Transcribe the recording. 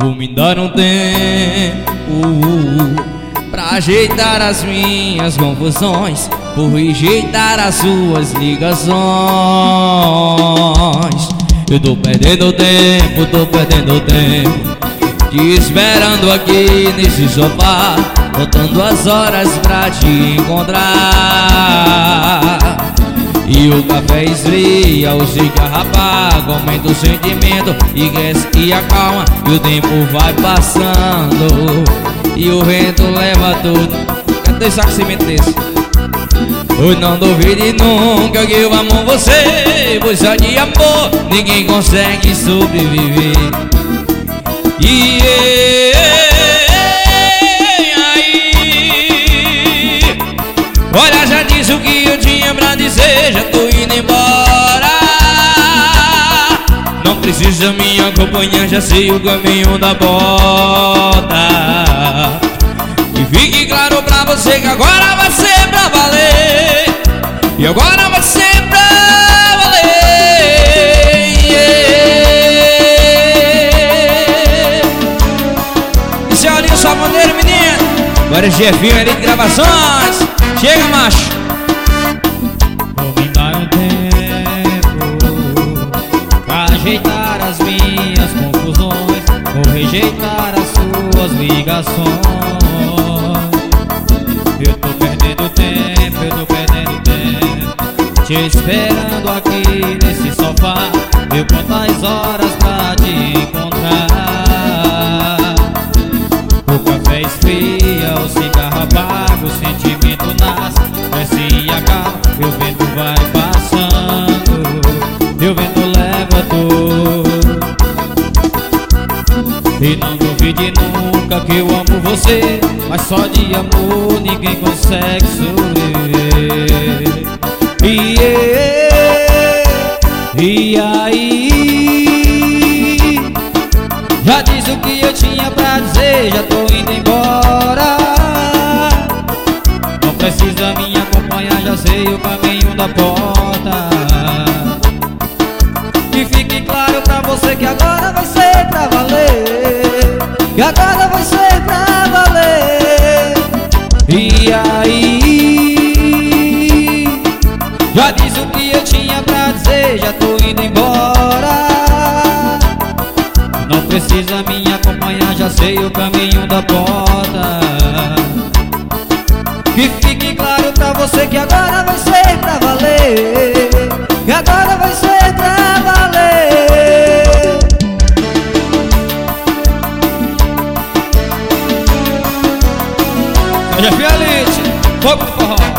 Vou me dar um tempo pra ajeitar as minhas confusões, por rejeitar as suas ligações. Eu tô perdendo tempo, te esperando aqui nesse sofá, contando as horas pra te encontrar. E o café esfria, o cigarro apaga, aumenta o sentimento e cresce e acalma. E o tempo vai passando e o vento leva tudo. Cadê esse aquecimento desse? Pois não duvide nunca que eu amo você, pois só de amor ninguém consegue sobreviver. E aí, olha, já disse o que eu tinha pra dizer, já tô indo embora. Não precisa me acompanhar, já sei o caminho da bota. E fique claro pra você que agora vai ser pra valer. E agora vai ser pra valer, yeah. E se olha só maneiro, menino. Agora é Jefinho ali de gravações. Chega, macho. Vou me dar um tempo pra ajeitar as minhas confusões, vou rejeitar as suas ligações. Eu tô perdendo tempo, te esperando aqui nesse sofá. Eu conto as horas pra te encontrar. O café esfria, o cigarro apaga, o sentimento nasce, cresce e acaba. E o vento vai passando, e o vento leva tudo. E não duvide nunca que eu amo você, mas só de amor ninguém consegue sobreviver. E aí, já disse o que eu tinha pra dizer, já tô indo embora. Não precisa me acompanhar, já sei o caminho da porta. E fique claro pra você que agora vai ser pra valer, que agora vai ser pra valer. E aí, já disse o que eu tinha pra dizer, já tô indo embora. Não precisa me acompanhar, já sei o caminho da porta. Que fique claro pra você que agora vai ser pra valer, que agora vai ser pra valer. Olha, Fialite, fogo do forró.